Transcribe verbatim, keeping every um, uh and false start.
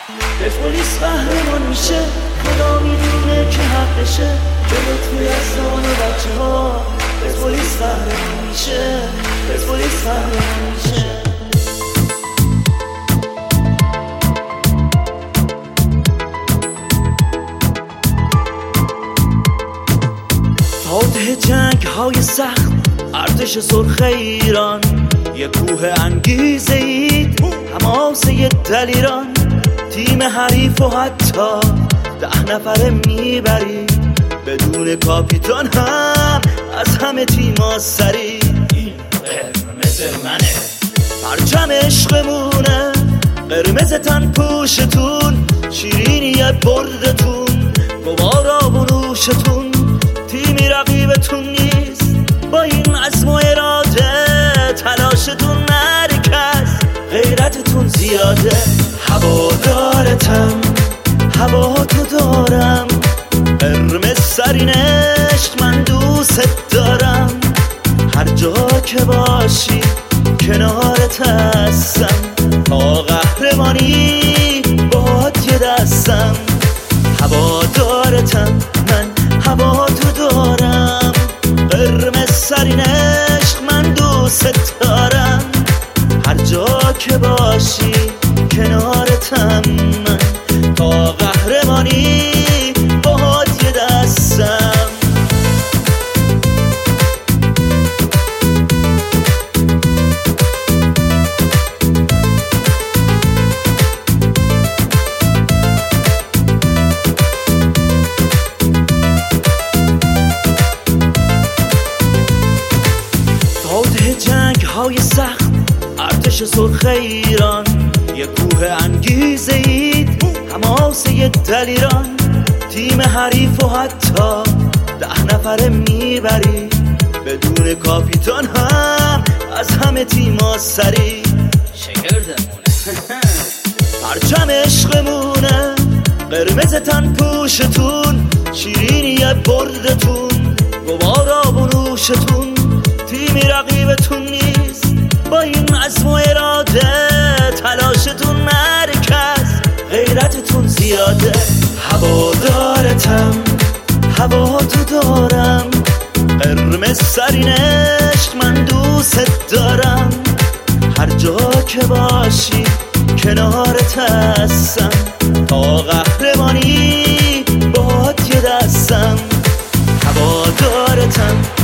پرسپولیس قهرمان میشه، خدا میدونه که حقشه، به لطف یزدان و بچه ها پرسپولیس قهرمان میشه، پرسپولیس قهرمان میشه. فاتح جنگ های سخت، ارتش سرخ ایران، یه کوه انگیزه اید، حماسه دلیران، تیم حریف و حتی ده نفره میبری، بدون کاپیتان هم از همه تیما سری. این قرمز منه، پرچم عشقمونه، قرمز تن پوشتون، شیرینی بردتون، گوارا و نوشتون، تیمی رقیبتون نیست، با این عزم و اراده، تلاشتون مرکز، غیرتتون زیاده. هوادارتم، هوا تو دارم، قرمز سرین عشق من دوست دارم، هر جا که باشی کنارت هستم، تا قهرمانی باهات یه دستم. هوادارتم من، هوا تو دارم، قرمز سرین عشق من دوست دارم، هر جا که باشی کنارتم من، تا قهرمانی باهات یه دستم. فاتح جنگ های سخت، ارتش سرخ ایران، یه کوه انگیزه اید، حماسه دلیران، تیم حریف و حتی ده نفره میبری، بدون کاپیتان هم از همه تیما سری. شگردمونه پرچم عشقمونه، قرمز تن پوشتون، شیرینی بردتون، گوارا و نوشتون، تیمی رقیبتون نیست، با این عزم و اراده، تلاشتون مرکز، غیرتتون زیاده. هوادارتم، هوا تو دارم، قرمز سرین عشق من دوست دارم، هر جا که باشی کنارت هستم، تا قهرمانی باهات یه دستم. هوادارتم